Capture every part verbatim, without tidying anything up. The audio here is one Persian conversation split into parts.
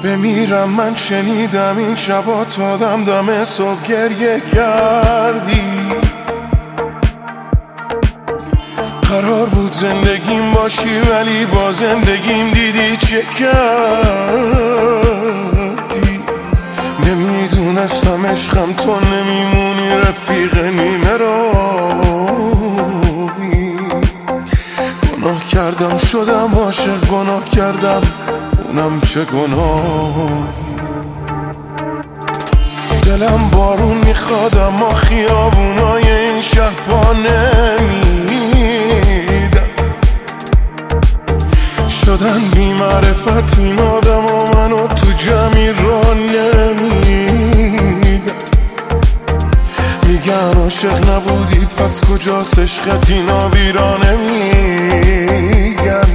بمیرم من شنیدم این شبا تا دم دم صبح گریه کردی. قرار بود زندگیم باشی ولی با زندگیم دیدی چه کردی. نمیدونستم عشقم تو نمیمونی رفیق نیمه راهی. گناه کردم شدم عاشق، گناه کردم اونم چه گناهی. دلم بارون میخواد اما خیابونای این شهر پا نمیدم. شدن بی معرفت این آدم و منو تو جمعی را نمیدم. میگن عاشق نبودی پس کجاست عشقت، اینا بیرا نمیگن.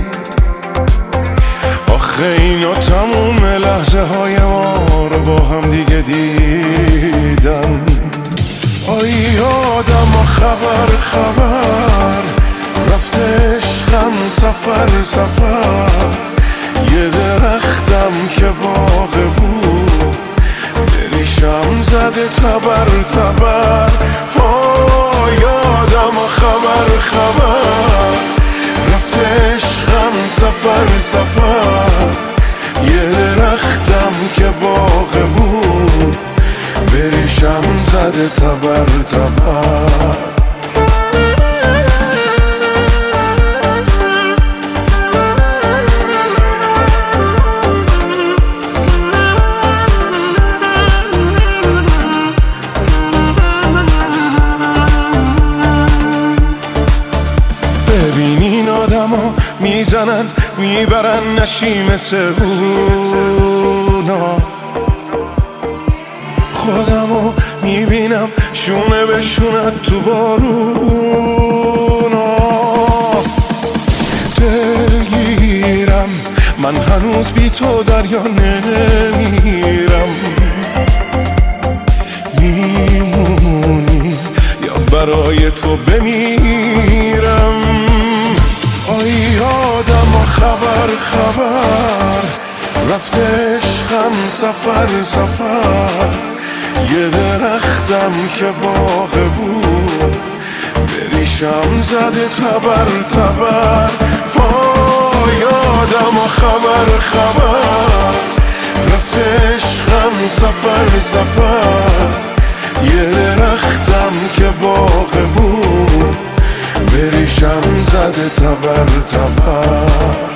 آخه اینا تموم لحظه های ما رو با هم دیگه دیدن. آی آدم خبر خبر رفته عشقم سفر سفر. یه درختم که باغ بود دریشم زده تبر تبر. آی آدم خبر خبر رفته عشقم سفر سفر. یه درختم که باغ بود بریشم زده تبر تبر. ببینین آدما میزنن میبرن نشیم سرونا. خودمو میبینم شونه به شونه تو بارونا. دلگیرم من هنوز بی تو دریا نمیرم. میمونی یا برای تو بمیرم. آی آدم خبر خبر رفته عشقم سفر سفر. یه درختم که باغ بود بریشم زده تبر تبر. آی آدم خبر خبر رفته عشقم سفر سفر. یه درختم که باغ بود بریشم زده تبر تبر.